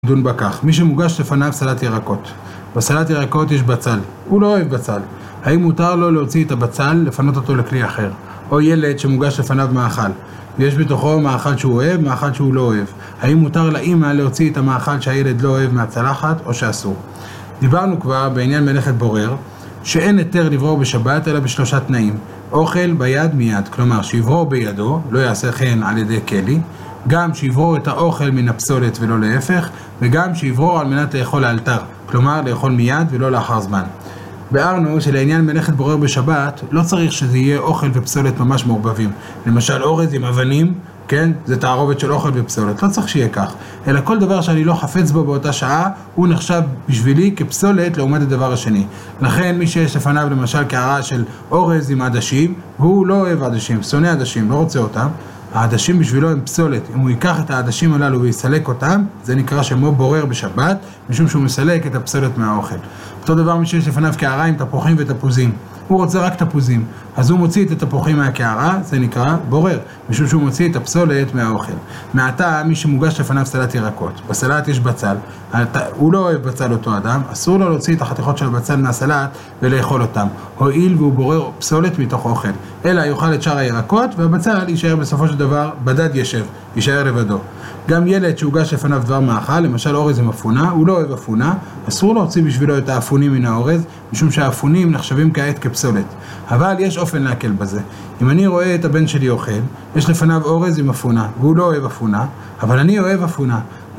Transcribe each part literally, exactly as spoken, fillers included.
דון בכך, מי שמוגש לפניו סלט ירקות. בסלט ירקות יש בצל, הוא לא אוהב בצל. האם מותר לו להוציא את הבצל, לפנות אותו לכלי אחר? או ילד שמוגש לפניו מאכל, ויש בתוכו מאכל שהוא אוהב, מאכל שהוא לא אוהב. האם מותר לאמא להוציא את המאכל שהילד לא אוהב מהצלחת, או שאסור? דיברנו כבר בעניין מלאכת בורר, שאין היתר לברור בשבת אלא בשלושה תנאים. אוכל ביד מיד, כלומר שיברור בידו, לא יעשה כן על ידי כלי, גם שיברור את האוכל מן הפסולת ולא להפך, וגם שיברור על מנת לאכול לאלתר, כלומר לאכול מיד ולא לאחר זמן. בארנו שלעניין מלאכת בורר בשבת לא צריך שזה יהיה אוכל ופסולת ממש מעורבבים. למשל אורז עם אבנים, כן? זה תערובת של אוכל ופסולת, לא צריך שיהיה כך. אלא כל דבר שאני לא חפץ בו באותה שעה, הוא נחשב בשבילי כפסולת לעומת הדבר השני. לכן מי שיש לפניו למשל קערה של אורז עם עדשים, הוא לא אוהב עדשים, שונא עדשים, לא רוצה אותם. העדשים בשבילו הם פסולת. אם הוא ייקח את העדשים הללו ויסלק אותם, זה נקרא שמו בורר בשבת, משום שהוא מסלק את הפסולת מהאוכל. אותו דבר מי שיש לפניו קערה עם תפוחים ותפוזים. הוא רוצה רק תפוזים, אז הוא מוציא את התפוחים מהקערה, זה נקרא בורר, משום שהוא מוציא את הפסולת מהאוכל. מעתה מי שמוגש לפניו סלט ירקות. בסלט יש בצל, הוא לא אוהב בצל אותו אדם, אסור לו להוציא את החתיכות של הבצל מהסלט ולאכול אותם, הועיל והוא בורר פסולת מתוך אוכל. אלא יאכל את שאר הירקות, והבצל יישאר בסופו של דבר בדד ישב, יישאר לבדו. גם ילד שהוגש לפניו דבר מאכל, למשל אורז עם אפונה, הוא לא אוהב אפונה, אסור להוציא בשבילו את האפונים מן האורז, משום שהאפונים נחשבים כעת כפסולת. אבל יש אופן להקל בזה. אם אני רואה את הבן שלי אוכל, יש לפניו אורז עם אפונה, והוא לא אוהב אפונה, אבל אני אוהב אפונה.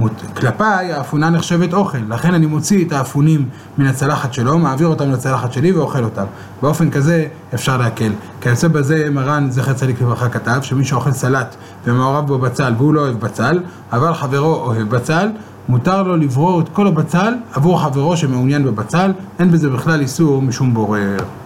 כלפיי האפונה נחשבת אוכל, לכן אני מוציא את האפונים מן הצלחת שלו, מעביר אותם לצלחת שלי ואוכל אותם. באופן כזה אפשר להקל. כיוצא בזה מרן זכר צדיק לברכה כתב שמי שאוכל סלט ומעורב בו בצל והוא לא אוהב בצל, אבל חברו אוהב בצל, מותר לו לברור את כל הבצל עבור חברו שמעוניין בבצל, אין בזה בכלל איסור משום בורר.